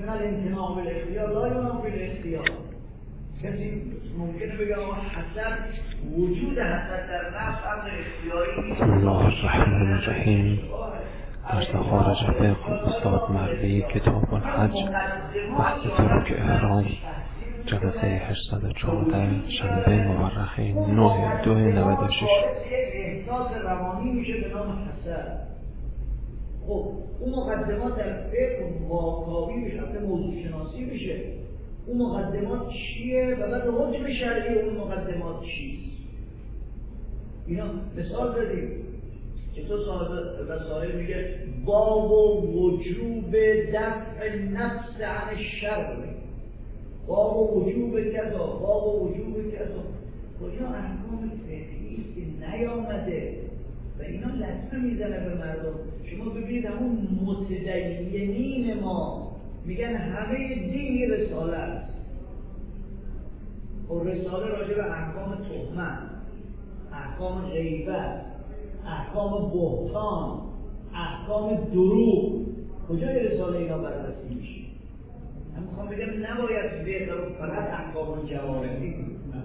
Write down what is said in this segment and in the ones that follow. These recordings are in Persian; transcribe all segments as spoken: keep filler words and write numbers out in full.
چون الامتناع بالاختیار لا ینافی الاختیار. کسی ممکنه بگه آقا حسد، وجود حسد در نفس امر اختیاری نیست. بسم الله الرحمن الرحیم. درس خارج فقه استاد مروی، کتاب الحج، بحث ترک احرام، جلسه هشتصد و چهارده، شنبه مورخه نه دو نود و شش. احساس روانی میشه به نام حسد. خب اون مقدمات در فقه واکاوی میشه، حتی موضوع شناسی میشه. اون مقدمات چیه و بعد حکم شرعی اون مقدمات چیست؟ اینا مثال زدیم. چطور صاحب وسائل میگه باب وجوب دفع نفس عن الشر، باب وجوب کذا، باب وجوب کذا. کجا احکام فقهی است که نیامده و اینا لطمه میزنه به مردم. شما ببینید همون متدینین ما میگن همه دین رساله است. و رساله راجع به احکام تهمت، احکام غیبت، احکام بهتان، احکام دروغ، کجای رساله اینا بررسی میشه؟ من میخوام بگم نباید به فقط احکام جوارحی.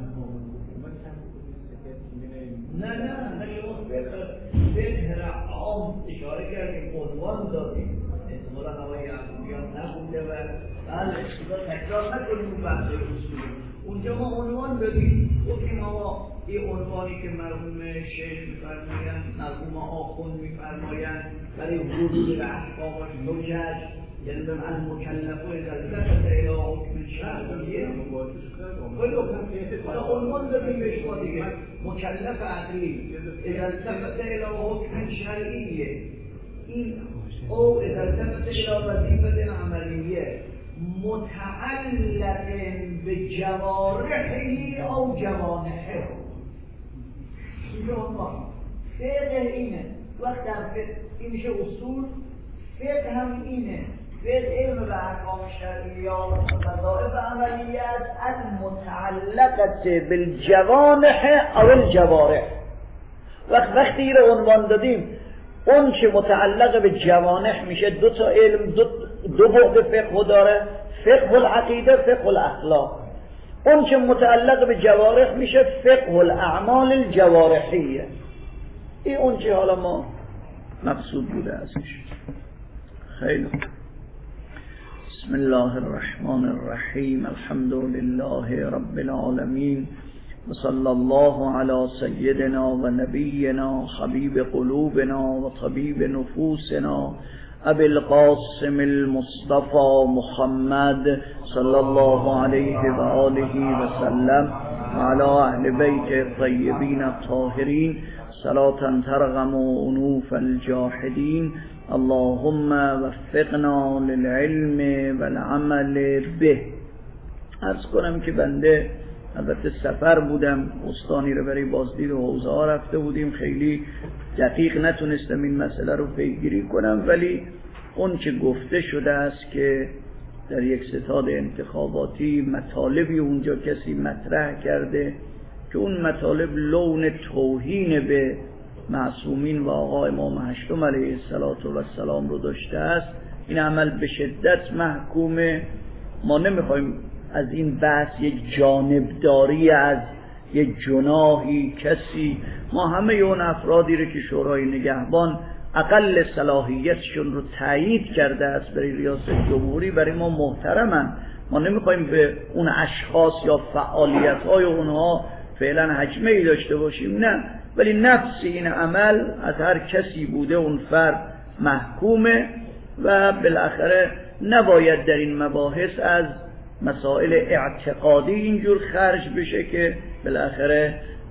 نه نه نه شما فقه عام اشاره کردیم، عنوان دادیم، احتمالا آقای یعقوبی هم نبوده و بله تکرار نکنیم اون بحث اصولی. اونجا ما عنوان دادیم، گفتیم آقا این عنوانی که مرحوم شیخ میفرمایند، مرحوم آخوند میفرمایند برای ورود به احکام زوجج، یعنی به من مکلف و اجازت الى حکم شرعیه. حالا عنوان دادیم به شما دیگه، مکلف عقلی، اجازت الى حکم شرعیه، این او اجازت الى وظیفه عملیه متعلق به جوارحی او جوانحه. اینجا عنوان فقه اینه. وقت در فقه این میشه اصول، فقه هم اینه. فقه علم به احکام شرعیات و وظایف عملیه است المتعلقه بالجوانح او الجوارح. وقت وقتی این رو عنوان دادیم، اون که متعلق به جوانح میشه دو تا علم، دو, دو بعد فقه داره، فقه العقیده، فقه الاخلاق. اون که متعلق به جوارح میشه فقه الاعمال الجوارحیه. این اون که حالا ما مقصود بوده ازش. خیلی بسم الله الرحمن الرحیم. الحمد لله رب العالمین و صلی الله علی سیدنا و نبینا حبیب قلوبنا و طبیب نفوسنا ابی القاسم المصطفى محمد صلی الله علیه و آله و سلم و علی اهل بیت الطیبین الطاهرین صلاة ترغم انوف الجاحدین. اللهم وفقنا للعلم والعمل به. عرض کنم که بنده البته سفر بودم، استانی رو برای بازدید و حوزه ها رفته بودیم، خیلی دقیق نتونستم این مسئله رو پیگیری کنم، ولی اون که گفته شده است که در یک ستاد انتخاباتی مطالبی اونجا کسی مطرح کرده که اون مطالب لون توهین به معصومین و آقا امام هشتم علیه السلام رو داشته است، این عمل به شدت محکومه. ما نمیخوایم از این بحث یک جانبداری از یک جناحی کسی، ما همه اون افرادی رو که شورای نگهبان اقل صلاحیتشون رو تایید کرده است برای ریاست جمهوری، برای ما محترمن. ما نمیخوایم به اون اشخاص یا فعالیت‌های اونها فعلا حجمه‌ای داشته باشیم، نه، ولی نفس این عمل از هر کسی بوده اون فرد محکومه و بالاخره نباید در این مباحث از مسائل اعتقادی اینجور خرج بشه که بالاخره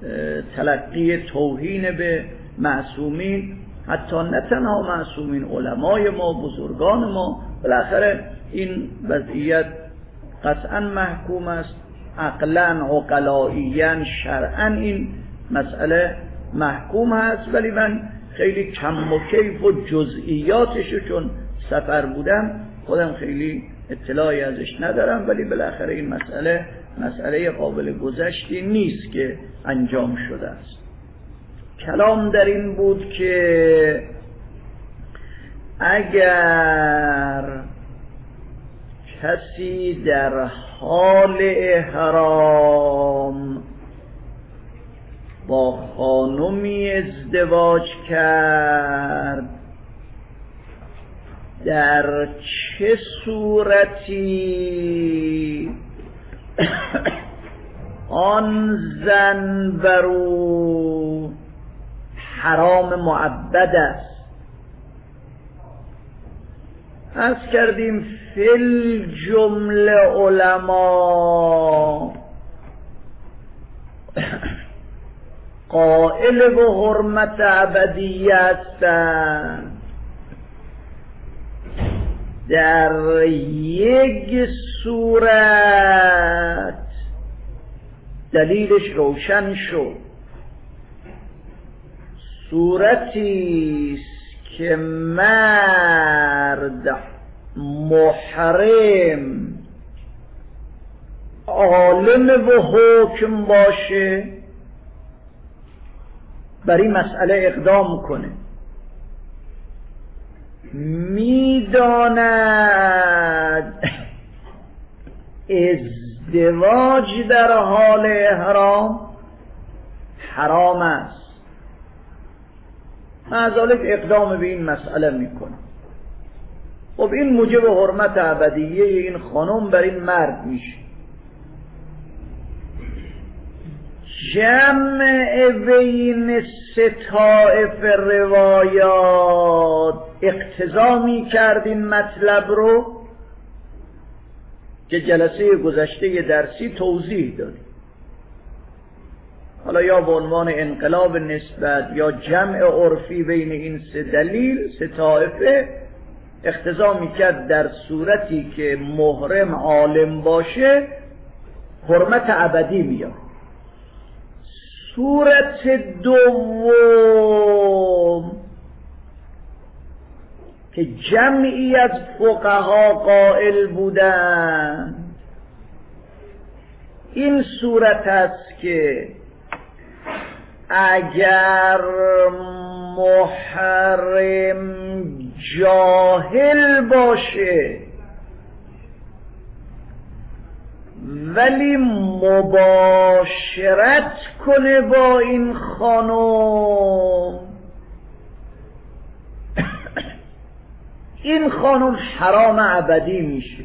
تلقی توهین به معصومین، حتی نه تنها معصومین، علمای ما، بزرگان ما، بالاخره این وضعیت قطعا محکوم است. عقلاً، عقلائیاً، شرعاً این مسئله محکوم هست، ولی من خیلی کم و کیف و جزئیاتشو چون سفر بودم خودم خیلی اطلاعی ازش ندارم، ولی بالاخره این مسئله مسئله قابل گذشتی نیست که انجام شده است. کلام در این بود که اگر کسی در حال احرام با خانمی ازدواج کرد، در چه صورتی آن زن بر او حرام مؤبد است؟ عرض کردیم فی الجمله علما قائل به حرمت ابدیه هستند. در یک صورت دلیلش روشن شد، صورتی است که مرد محرم عالم به حکم باشه، بر این مسئله اقدام کنه، میداند ازدواج در حال احرام حرام است، معذالک اقدام به این مسئله میکنه. خب این موجب حرمت ابدیه این خانم بر این مرد میشه. جمع بین سه طایفه روایات اقتضا می کرد این مطلب رو که جلسه گذشته درسی توضیح دادیم. حالا یا به عنوان انقلاب نسبت یا جمع عرفی بین این سه دلیل، سه طایفه اقتضا می کرد در صورتی که محرم عالم باشه حرمت ابدی میاد. صورت دوم که جمعی از فقها قائل بودند این صورت است که اگر محرم جاهل باشه ولی مباشرت کنه با این خانم، این خانم حرام ابدی میشه.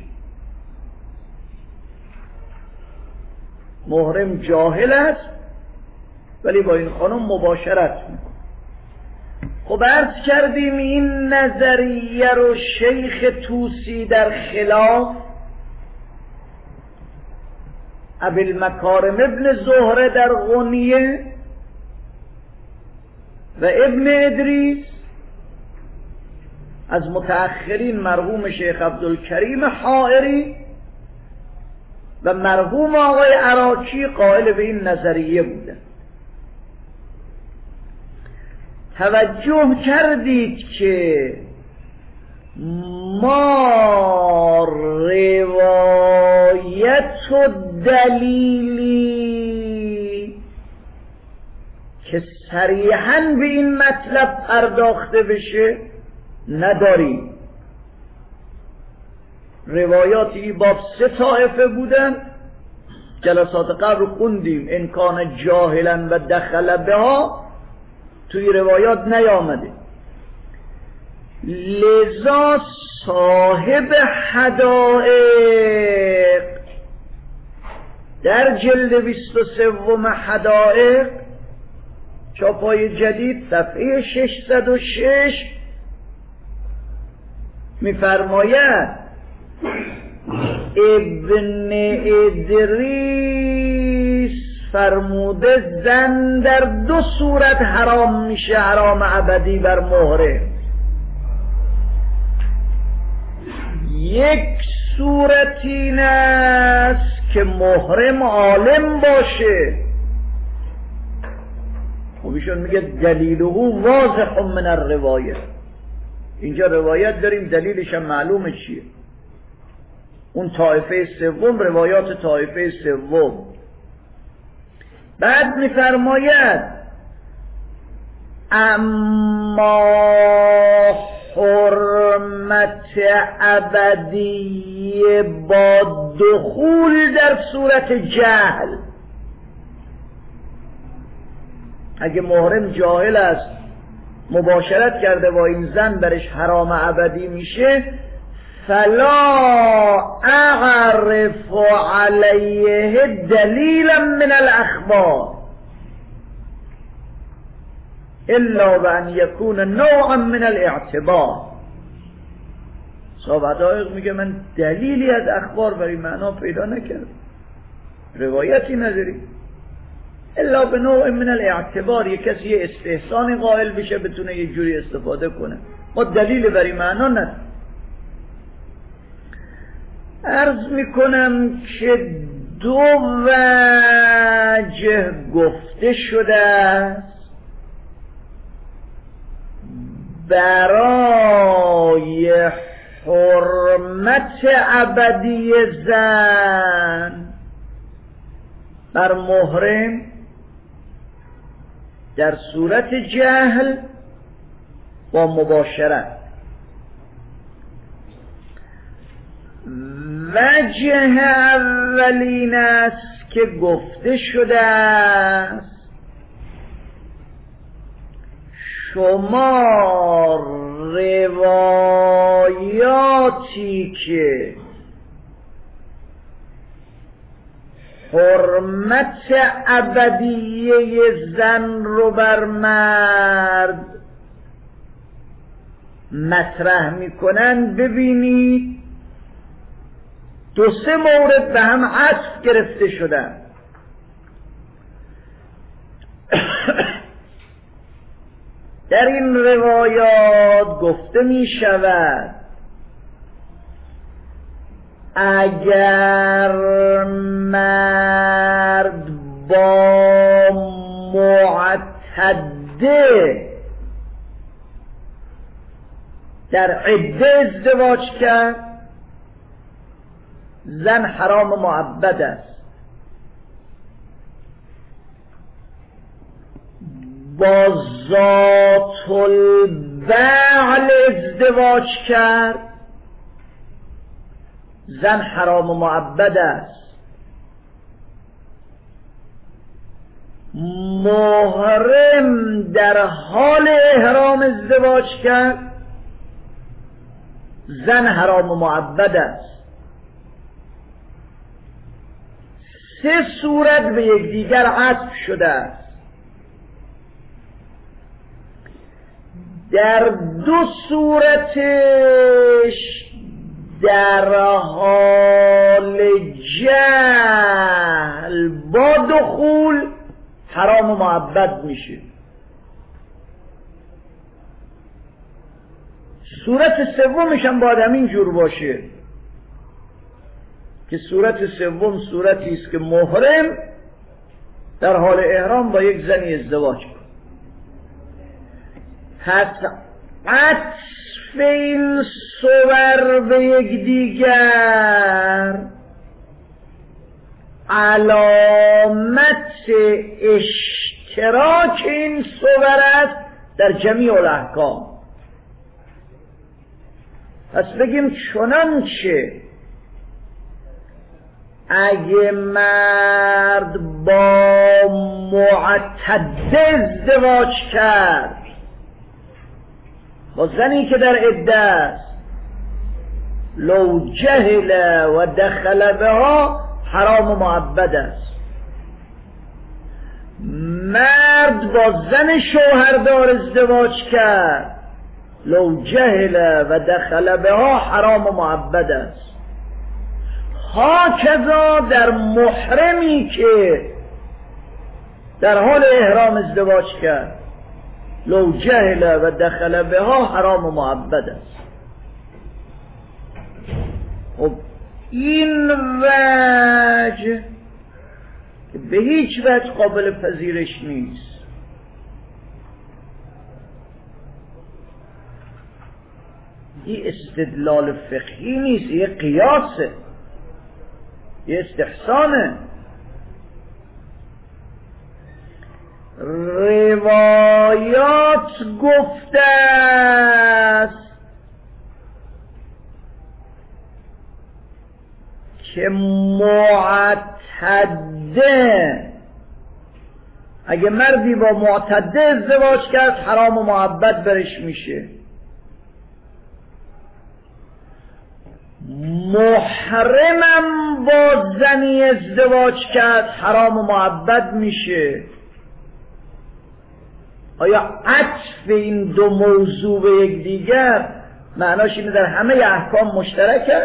محرم جاهل است ولی با این خانم مباشرت میکنه. خب عرض کردیم این نظریه رو شیخ طوسی در خلاف ابوالمکارم ابن زهره در غنیه و ابن ادریس از متأخرین مرحوم شیخ عبدالکریم حائری و مرحوم آقای عراقی قائل به این نظریه بودن. توجه کردید که ما روایت و دلیلی که صریحاً به این مطلب پرداخته بشه نداریم. روایاتی باب سه طایفه بودن، جلسات قبل خوندیم انکان جاهلا و دخل بها توی روایات نیامده. لذا صاحب حدائق در جلد بیست و سوم حدائق چاپای جدید صفحه ششصد و شش میفرماید ابن ادریس فرموده زن در دو صورت حرام میشه، حرام ابدی بر محرم. یک صورت این است که محرم عالم باشه. خب ایشون میگه دلیله واضح من الروایه. اینجا روایت داریم دلیلش هم معلومه چیه. اون طایفه سوم روایات طایفه سوم. بعد میفرماید اما حرمت حرمت ابدی با دخول در صورت جهل. اگه محرم جاهل است مباشرت کرده با این زن برش حرام ابدی میشه، فلا اعرف علیه دلیلا من الاخبار الا بان یکون نوعا من الاعتبار. صاحب حقایق میگه من دلیلی از اخبار برای معنا پیدا نکردم، روایتی نداری الا به نوع من الاعتبار، یک کسی یه استحسان قائل بشه بتونه یه جوری استفاده کنه، ما دلیل برای معنا نداریم. عرض میکنم که دو وجه گفته شده است برای حرمت ابدی زن بر محرم در صورت جهل با مباشرت. وجه اولین است که گفته شده است شما روایاتی که حرمت ابدیه زن رو بر مرد مطرح میکنن ببینید دو سه مورد به هم عطف گرفته شدن. در این روایات گفته می شود اگر مرد با معتده در عده ازدواج کرد زن حرام مؤبد است، با ذات البعل ازدواج کرد زن حرام مؤبد است، محرم در حال احرام ازدواج کرد زن حرام مؤبد است. سه صورت به یکدیگر عطف شده است. در دو صورتش در حال جهل با دخول حرام و مؤبد میشه. صورت سومش هم باید همین جور باشه که صورت سوم صورتی است که محرم در حال احرام با یک زنی ازدواج کنه. حتی عطف این صور به یک دیگر علامت اشتراک این صور است در جمیع الاحکام. پس بگیم چنانچه اگه مرد با معتده ازدواج کرد با زنی که در عده است لو جهل و دخل بها حرام و مؤبد است. مرد با زن شوهردار ازدواج کرد لو جهل و دخل بها حرام و مؤبد است. هاکذا در محرمی که در حال احرام ازدواج کرد لو جهل و دخل بها حرام و مؤبد است. خب این وجه به هیچ وجه قابل پذیرش نیست. این استدلال فقهی نیست، یه قیاسه، یه استحسانه. روایات گفته است که معتده، اگه مردی با معتده ازدواج کرد حرام و محبت برش میشه. محرمم با زنی ازدواج کرد حرام و محبت میشه. آیا عطف این دو موضوع به یک دیگر معناش اینه در همه احکام مشترکه؟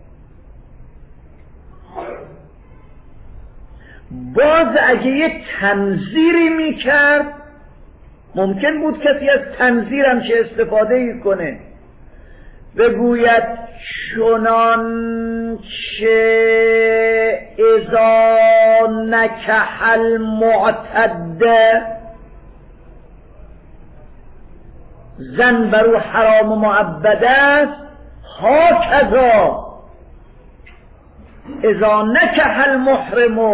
باز اگه یه تنظیری میکرد ممکن بود کسی از تنظیرم چه استفاده ای کنه، بگوید چنان چه اذا نکح المعتده، زن برو حرام و معبد است، ها کذا اذا نکح المحرم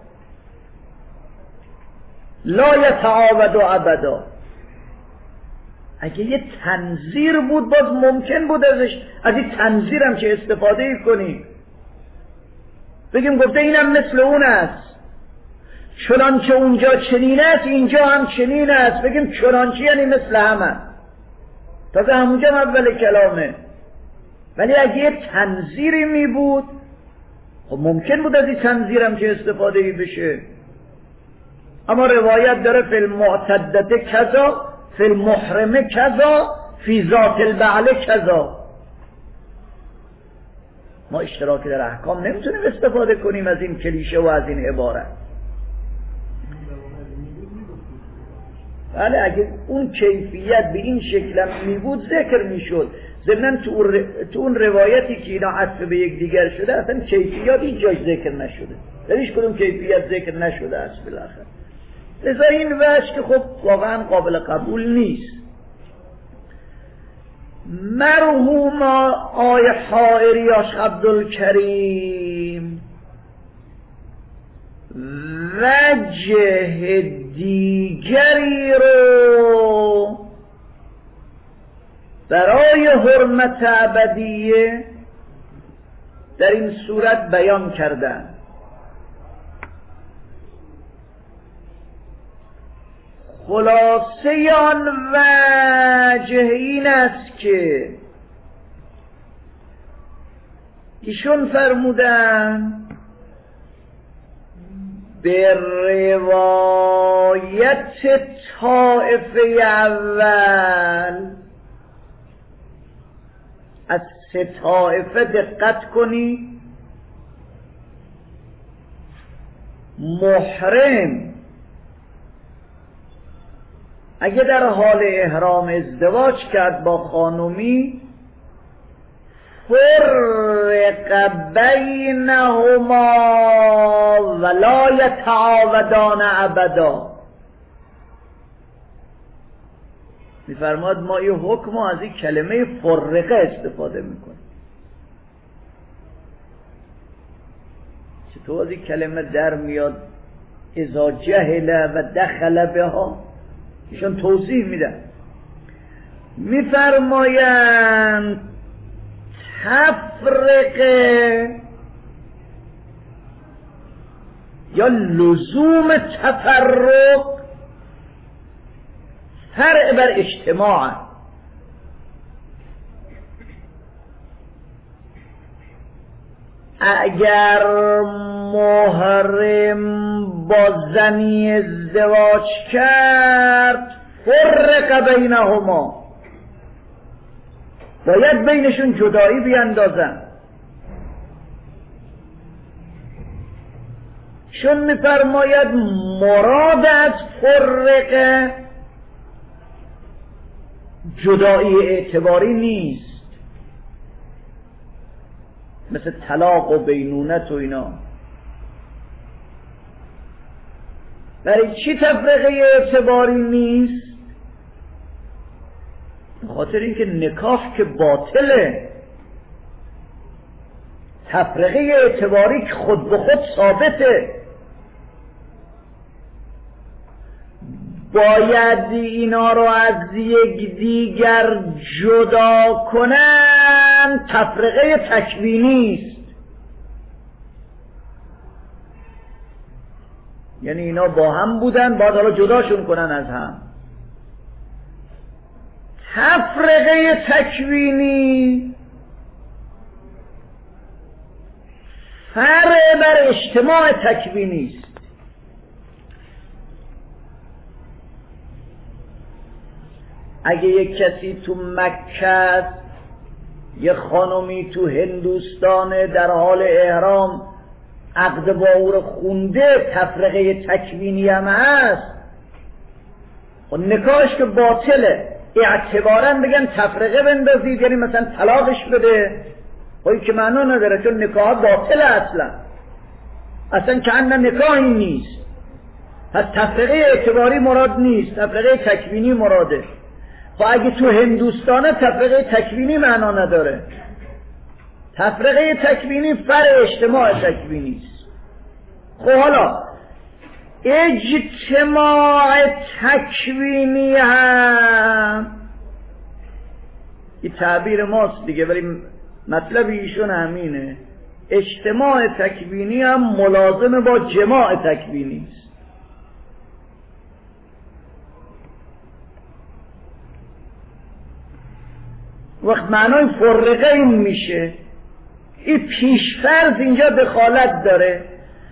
لا یتعاود ابدا. اگه یه تنظیر بود باز ممکن بود ازش از این تنظیرم چه استفاده ای کنی، بگیم گفته اینم مثل اون است، چنانچه اونجا چنین است اینجا هم چنین است، بگیم چنانچه یعنی مثل همه، تازه همونجا اول کلامه. ولی اگه یه تنظیری می بود خب ممکن بود از این تنظیرم چه استفاده ای بشه. اما روایت داره فی المعتدته کذا، فی المحرمه کذا، فی ذات البعل کذا. ما اشتراکی در احکام نمیتونیم استفاده کنیم از این کلیشه و از این عبارت. بله اگه اون کیفیت به این شکل می بود ذکر میشد. ضمن تو, ر... تو اون روایتی که اینا عطف به یک دیگر شده اصلا کیفیت هیچ جای ذکر نشده، در هیچ کدوم کیفیت ذکر نشده است بالاخره. لذا این وجه که خب واقعا قابل قبول نیست. مرحوم آی حائری آش عبدالکریم وجه دیگری رو برای حرمت ابدیه در این صورت بیان کردن. خلاصه آن وجه این است که ایشون فرمودن به روایت طائفه اول از سه طائفه دقت کنی، محرم اگه در حال احرام ازدواج کرد با خانومی فرق بینهما ولا یتعاودان ابدا. میفرماد ما یه حکم از این کلمه فرقه استفاده میکنیم. چطور از این کلمه در میاد اذا جهل و دخل بها؟ ایشان توضیح میدن، میفرمایند تفرقه یا لزوم تفرق فرع بر اجتماع. اگر محرم با زنی ازدواج کرد فرق بینهما، باید بینشون جدایی بیندازن. چون میفرماید مراد از فرقه جدایی اعتباری نیست مثل طلاق و بینونت و اینا. برای چی تفرقه اعتباری نیست؟ به خاطر اینکه نکاح که باطله، تفرقه اعتباری که خود به خود ثابته. باید اینا رو از یک دیگر جدا کنن، تفرقه تکوینی است. یعنی اینا با هم بودن بعد حالا جداشون کنن از هم. تفرقه تکوینی فرع بر اجتماع تکوینی است. اگه یک کسی تو مکه، یه خانمی تو هندوستان در حال احرام عقد باور خونده، تفرقه تکوینی هم هست، و نکاحش که باطله، اعتبارا بگن تفرقه بندازید، یعنی مثلا طلاقش بده، ولی که معنا نداره، چون نکاح باطله اصلا اصلا که اصلا نکاحی نیست. پس تفرقه اعتباری مراد نیست، تفرقه تکوینی مراده. و اگه تو هندوستانه تفرقه تکوینی معنا نداره، تفرقه تکوینی فرع اجتماع تکوینی است. خب حالا اجتماع تکوینی هم این تعبیر ماست دیگه، ولی مطلب ایشون همینه. اجتماع تکوینی هم ملازم با جماع تکوینی است. وقت معنای فرقه این میشه، این پیشفرض اینجا دخالت داره.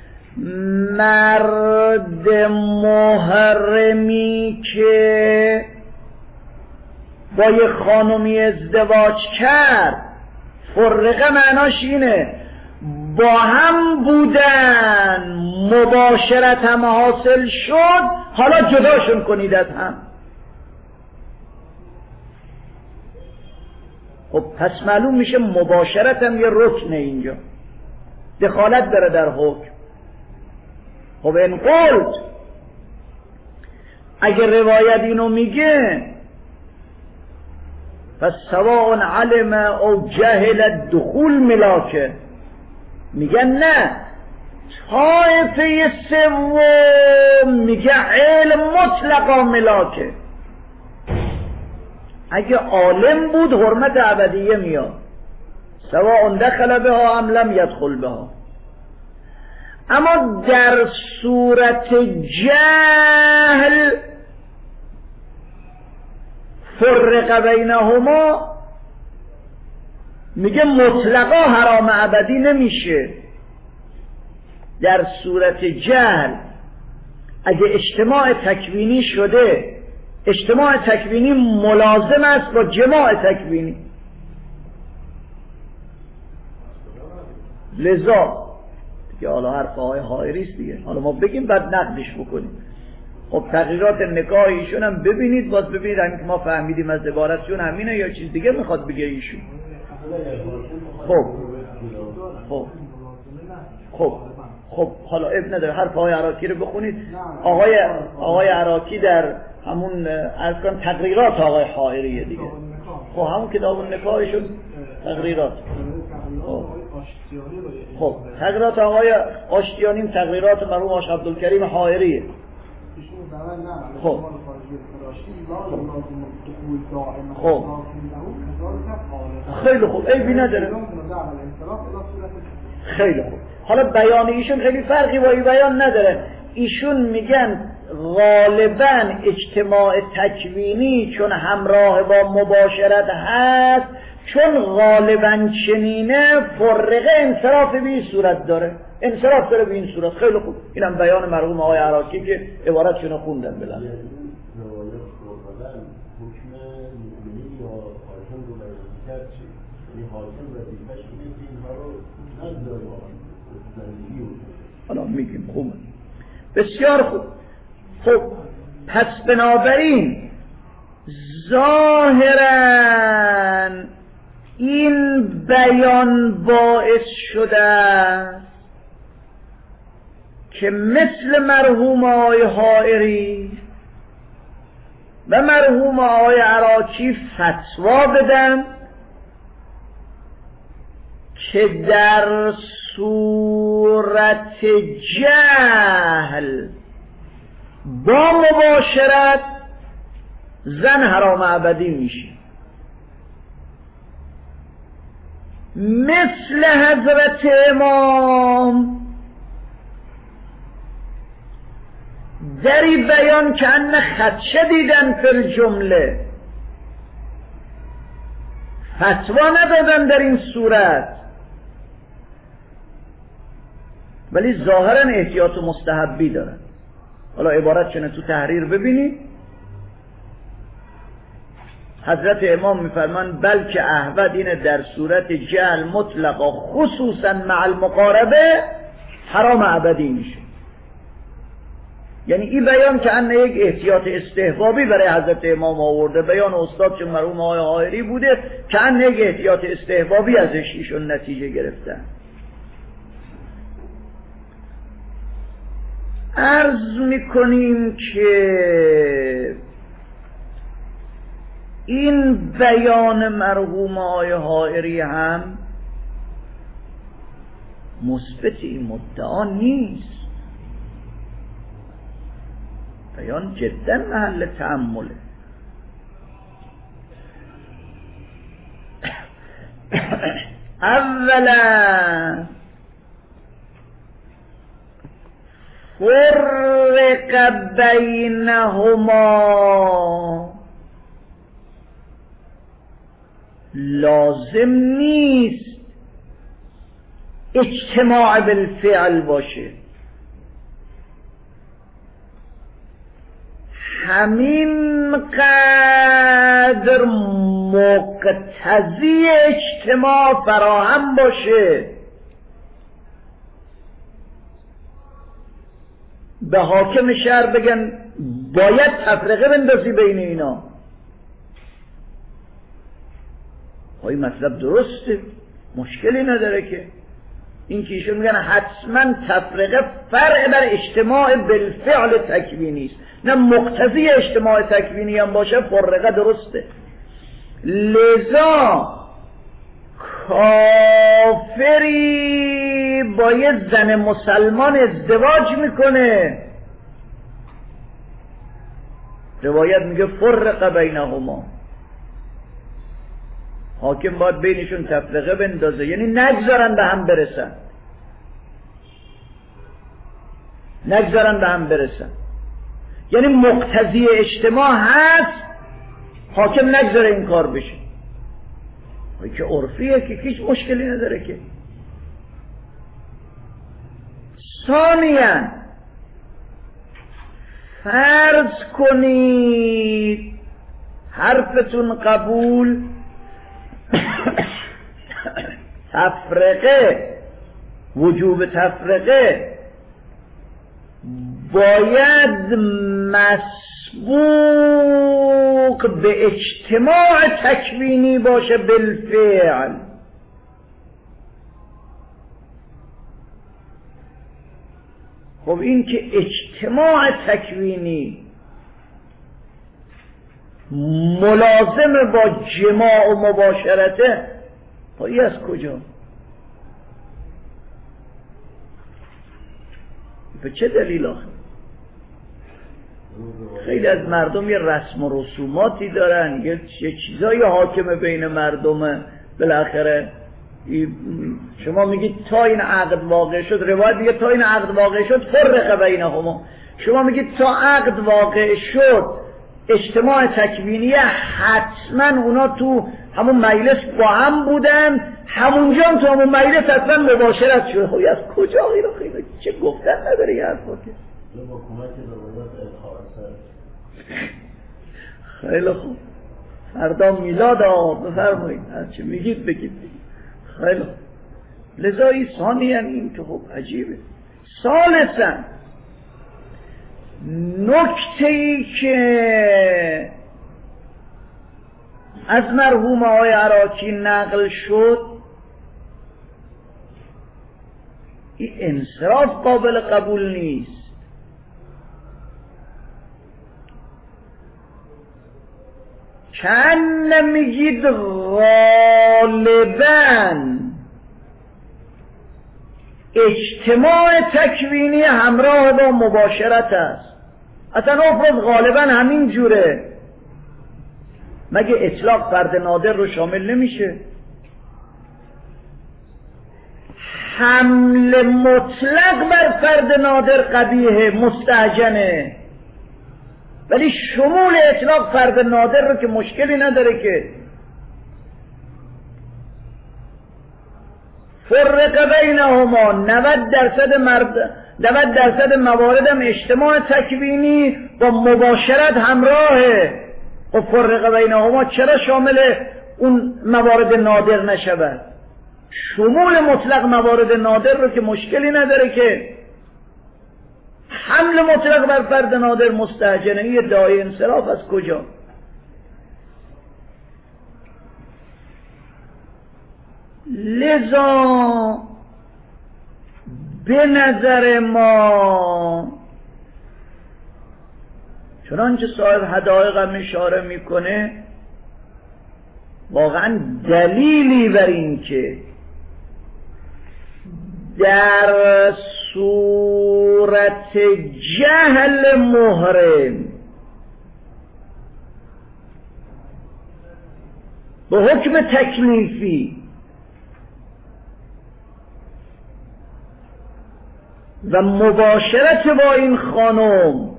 مرد محرمی که با یه خانمی ازدواج کرد، فرقه معناش اینه با هم بودن، مباشرت هم حاصل شد، حالا جداشون کنید از هم. خب پس معلوم میشه مباشرت هم یه رکنه، اینجا دخالت داره در حکم. خب این قلت اگه روایت اینو میگه، پس سواء علم او جهل دخول ملاکه، میگن نه، طایفه سوم میگه علم مطلقا ملاکه. اگه عالم بود حرمت ابدیه میاد، سواء دخل بها ام لم یدخل بها. اما در صورت جهل فرق بینهما، میگه مطلقا حرام ابدی نمیشه. در صورت جهل اگه اجتماع تکوینی شده، اجتماع تکوینی ملازم است با جماع تکوینی. لذا دیگه حالا حرف آقای حائری است دیگه، حالا ما بگیم بعد نقدش بکنیم. خب تغییرات نکاح ایشون هم ببینید، باز ببینید همین که ما فهمیدیم از عبارتشون همینه یا چیز دیگه میخواد بگه ایشون. خب خب خب خب حالا اب نداره، حرف آقای عراقی رو بخونید. آقای آقای عراقی در همون ارکان تقریرات آقای حائریه دیگه. خب همون کتاب نکاحشون تقریرات. خب خب تقریرات آقای آشتیانی تقریرات مرحوم آش عبدالکریم حائریه. خب خب خیلی خوب، عیبی نداره. خیلی خوب. حالا بیان ایشون خیلی فرقی با این بیان نداره. ایشون میگن غالباً اجتماع تکوینی چون همراه با مباشرت هست، چون غالباً چنینه فرقه انصراف به این صورت داره، انصراف داره به این صورت. خیلی خوب، اینم بیان مرحوم آقای عراقی که عبارتشون خوندن بلند. حالا میگیم خوبه، بسیار خوب. خب پس بنابراین ظاهراً این بیان باعث شده که مثل مرحوم آقای حائری و مرحوم آقای عراقی فتوا بدن که در صورت جهل با مباشرت زن حرام ابدی میشه، مثل حضرت امام دری بیان که ان خدشه دیدن فی الجمله، فتوا ندادن در این صورت، ولی ظاهرا احتیاط و مستحبی دارن. حالا عبارت چنه تو تحریر ببینید، حضرت امام میفرمان بلکه احوط اینه در صورت جعل مطلقا خصوصا مع المقاربه حرام ابدی میشه. یعنی این بیان که ان یک احتیاط استحبابی برای حضرت امام آورده، بیان استاد چون مرحوم آقای حائری بوده که ان یک احتیاط استحبابی ازش ایشون نتیجه گرفتن. عرض میکنیم که این بیان مرحوم آقای حائری هم مثبت این مدعا نیست، بیان جدا محل تأمله. اولا فرق بینهما، لازم نیست اجتماع بالفعل باشه، همین قدر مقتضی اجتماع فراهم باشه. به حاکم شهر بگن باید تفرقه بندازی بین اینا، این مطلب درسته، مشکلی نداره که این که ایشون میگن حتما تفرقه فرع بر اجتماع بالفعل تکوینی است، نه مقتضی اجتماع تکوینی هم باشه فرقه درسته. لذا کافری با یه زن مسلمان ازدواج میکنه، روایت میگه فرق بینهما، حاکم باید بینشون تفرقه بندازه، یعنی نگذارن به هم برسن، نگذارن به هم برسن، یعنی مقتضی اجتماع هست، حاکم نگذاره این کار بشه. این که عرفیه که هیچ مشکلی نداره که. ثانیاً فرض کنید حرفتون قبول، تفرقه، وجوب تفرقه باید مسبوق به اجتماع تکوینی باشه بالفعل. خب این که اجتماع تکوینی ملازم با جماع و مباشرته، پایی از کجا؟ به چه دلیل آخه؟ خیلی از مردم یه رسم و رسوماتی دارن، یه چیزایی حاکم بین مردم، بالاخره شما میگید تا این عقد واقع شد، روایت میگه تا این عقد واقع شد فرق بینهما، شما میگید تا عقد واقع شد اجتماع تکوینی، حتما اونا تو همون مجلس با هم بودن، همونجا هم تو همون مجلس حتما مباشرت شد. خوی از کجا غیره خیلی چه گفتن نداره یه حرفا که خیلی خوب، فردا میلاد آقا بفرمایید، هرچی میگید بگید بگید. خیلی خوب، لذا این ثانی هم این که خب عجیبه. ثالثاً نکته ای که از مرحوم آقای عراقی نقل شد، این انصراف قابل قبول نیست. چند میگید غالباً اجتماع تکوینی همراه با مباشرت است، اصلا افراد غالبا همین جوره، مگه اطلاق فرد نادر رو شامل نمیشه؟ حمل مطلق بر فرد نادر قبیحه، مستهجنه، ولی شمول اطلاق فرد نادر رو که مشکلی نداره که. فرق بینهما نود درصد مرد نود درصد مواردم اجتماع تکوینی با مباشرت همراهه. و فرق بینهما چرا شامل اون موارد نادر نشود؟ شمول مطلق موارد نادر رو که مشکلی نداره که. حمل مطلق بر فرد نادر مستهجنه. یه داعی انصراف از کجا؟ لذا به نظر ما چنانچه صاحب حدائق هم اشاره میکنه واقعا دلیلی بر این که در صورت جهل محرم به حکم تکلیفی و مباشرت با این خانم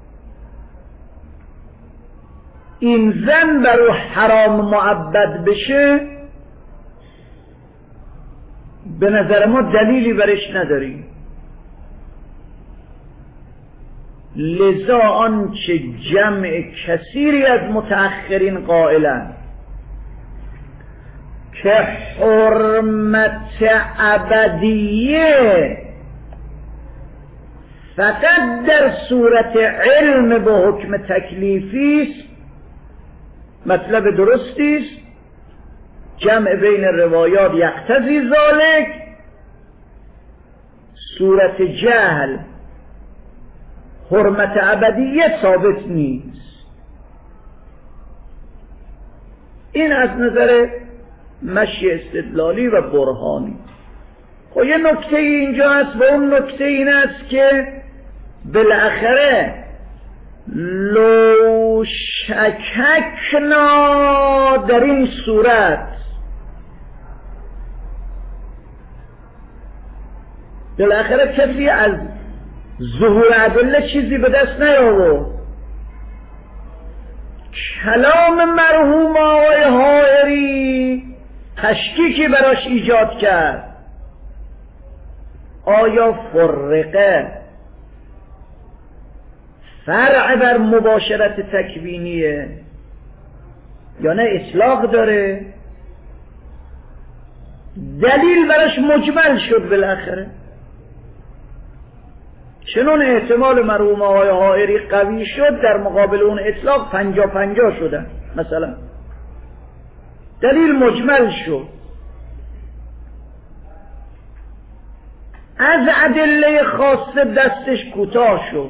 این زن برو حرام معبد بشه، به نظر ما دلیلی برش نداریم. لذا آنچه جمع کثیری از متأخرین قائلند که حرمت ابدیه فقط در صورت علم به حکم تکلیفی است، مطلب درستی است. جمع بین روایات یقتضی ذالک. صورت جهل حرمت ابدیه ثابت نیست. این از نظر مشی استدلالی و برهانی. خب یه نکته اینجا هست و اون نکته این است که بالاخره لو شککنا در این صورت، بالاخره کسی از ظهور ادله چیزی به دست نیاورد. کلام مرحوم آقای حائری تشکیکی براش ایجاد کرد. آیا فرقه فرع بر مباشرت تکوینیه یا نه اطلاق داره؟ دلیل براش مجمل شد بالاخره. چنون احتمال مرحوم آقای حائری قوی شد در مقابل اون اطلاق پنجا پنجا شدن. مثلا دلیل مجمل شد. از ادله خاصه دستش کوتاه شد.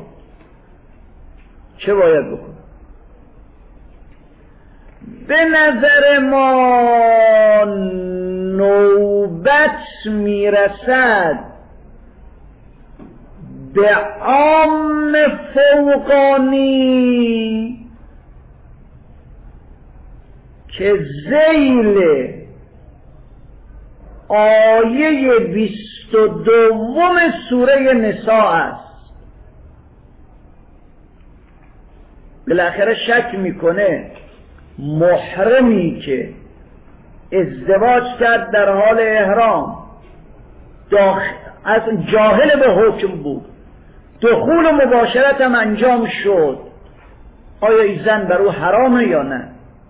چه باید بکن؟ به نظر ما نوبت میرسد به عام فوقانی که ذیل آیه بیست و دوم سوره نساء است. بالاخره شک میکنه محرمی که ازدواج کرد در حال احرام، از جاهل به حکم بود، دخول و مباشرت هم انجام شد، آیا این زن بر او حرامه یا نه؟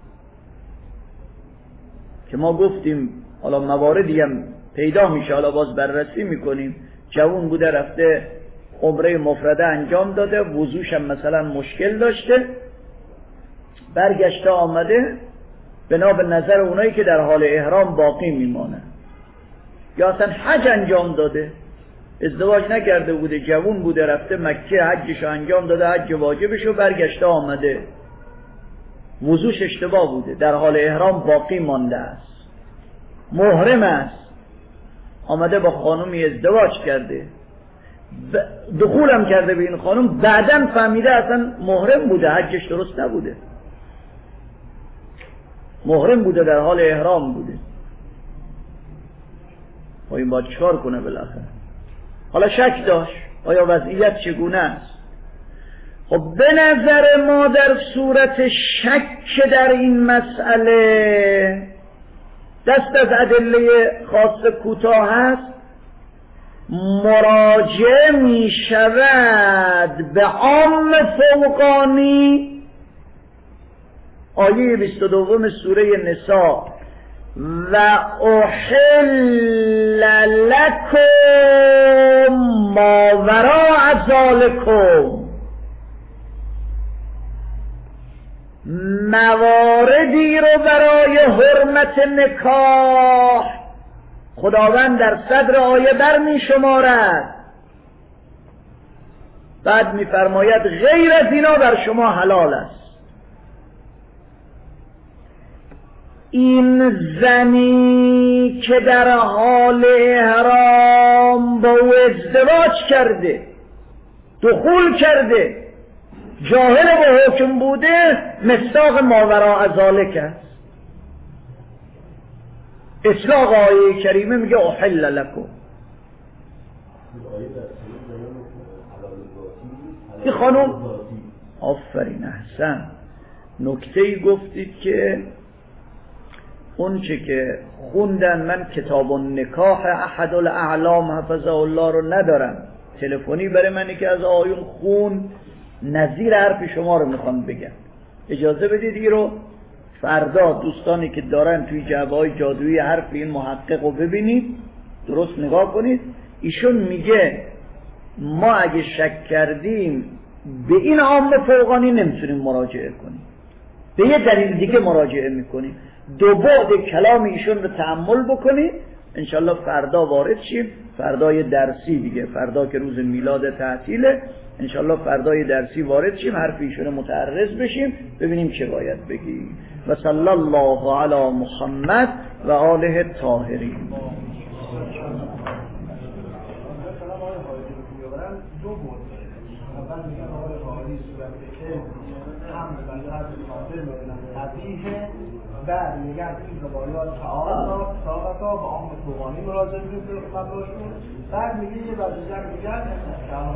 که ما گفتیم حالا مواردی هم پیدا میشه، حالا باز بررسی میکنیم. جوان بوده رفته عمره مفرده انجام داده، وضوش هم مثلا مشکل داشته، برگشته آمده بنا به نظر اونایی که در حال احرام باقی میمانه، یا اصلا حج انجام داده، ازدواج نکرده بوده، جوان بوده رفته مکه حجشو انجام داده، حج واجبشو، برگشته آمده، وضوش اشتباه بوده، در حال احرام باقی مانده است، محرم است، آمده با خانومی ازدواج کرده، دخولم کرده به این خانم، بعداً فهمیده اصلا محرم بوده، حجش درست نبوده، محرم بوده، در حال احرام بوده. و این باید چکار کنه بالاخره؟ حالا شک داشت آیا وضعیت چگونه است؟ خب به نظر ما در صورت شک در این مسئله دست از ادله خاص کوتاه هست، مراجعه می شود به عام فوقانی آیه بیست و دو سوره نساء و احل لکم ما وراء ذالکم، مواردی رو برای حرمت نکاح خداوند در صدر آیه بر می شمارد، بعد می فرماید غیر از اینا بر شما حلال است. این زنی که در حال احرام با او ازدواج کرده، دخول کرده، جاهل با حکم بوده، مصداق ماوراء ذالک است. اطلاق آیه کریمه میگه احل لکم. این خانم آفرین احسن نکته‌ای گفتید که اون چه که خوندن، من کتاب النکاح احد الاعلام حفظه الله رو ندارم، تلفنی برای منی که از آیون خون نظیر حرف شما رو میخوام بگم، اجازه بدید این رو فردا دوستانی که دارن توی جعبه‌های جادویی حرف این محقق رو ببینید، درست نگاه کنید. ایشون میگه ما اگه شک کردیم به این عام فوقانی نمیتونیم مراجعه کنیم، به یه دلیل دیگه مراجعه میکنیم. دو بعد کلام ایشون رو تأمل بکنید، انشالله فردا وارد شیم. فردای درسی دیگه، فردا که روز میلاد تعطیله، انشالله فردای درسی وارد شیم، حرف ایشون متعرض بشیم، ببینیم چه باید بگیم. و صلی الله علی محمد و آله الطاهرین. بعد میگن این روایات تعارض ساقطا با عام فوقانی مراجعه میکنه مبلاشون، بعد میگه یه وظیفه میگن کلام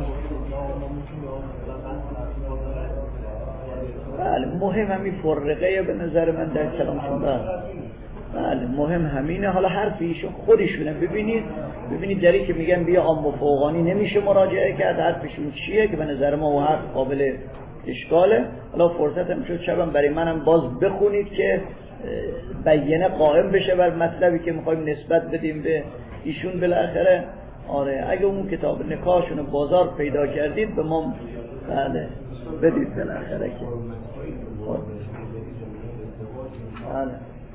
بله مهم همین فرقه به نظر من در کلامشون. بله مهم همینه. حالا حرف ایشون خودشونه، ببینید ببینید جری که میگن بیا عام فوقانی نمیشه مراجعه کرد، حرفشون چیه که به نظر ما اون حرف قابل اشکاله. حالا فرصت هم شد شبم برای منم باز بخونید که بیانه قائم بشه بر مطلبی که میخوایم نسبت بدیم به ایشون. بالاخره آره اگه اون کتاب نکاحشون بازار پیدا کردید به ما بله بدید بالاخره که بله.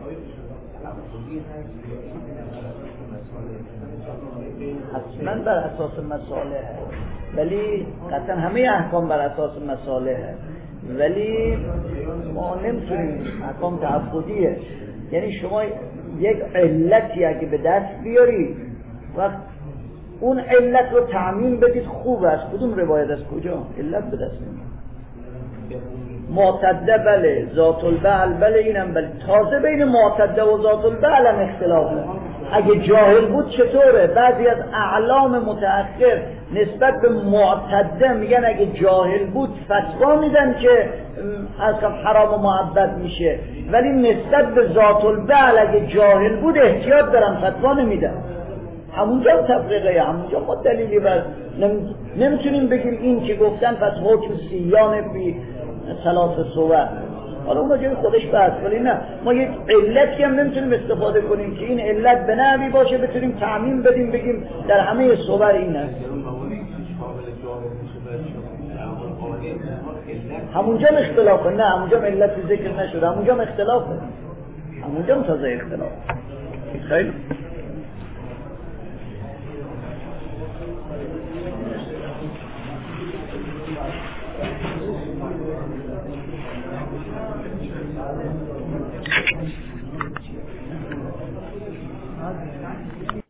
حتما بر اساس مصالح، ولی قطعا همه احکام بر اساس مصالح، ولی ما نمیتونیم احکام تعبدیه. یعنی شما یک علتی اگه به دست بیاری وقت اون علت رو تعمیم بدید خوب است. کدوم روایت از کجا علت به دست نمیاد؟ معتده بله، ذات البعل بله، اینم بله. تازه بین معتده و ذات البعل هم اختلافه. اگه جاهل بود چطوره؟ بعضی از اعلام متأخر نسبت به معتده میگن اگه جاهل بود فتوا میدن که اصلا حرام و معبد میشه، ولی نسبت به ذات البعل اگه جاهل بود احتیاط دارن فتوا نمیدن. همونجا تفریقه، همونجا ما دلیلی بر نمیتونیم بگیم این که گفتن پس حکم سیان بی ثلاث صور. حالا اون جای خودش بحث، ولی نه ما یک علتی هم نمیتونیم استفاده کنیم که این علت به نحوی باشه بتونیم تعمیم بدیم بگیم در همه صور این است. همونجا اختلافه، نه همونجا علت ذکر نشده، همونجا اختلافه، همونجا تازه اختلاف. خیلی Thank you.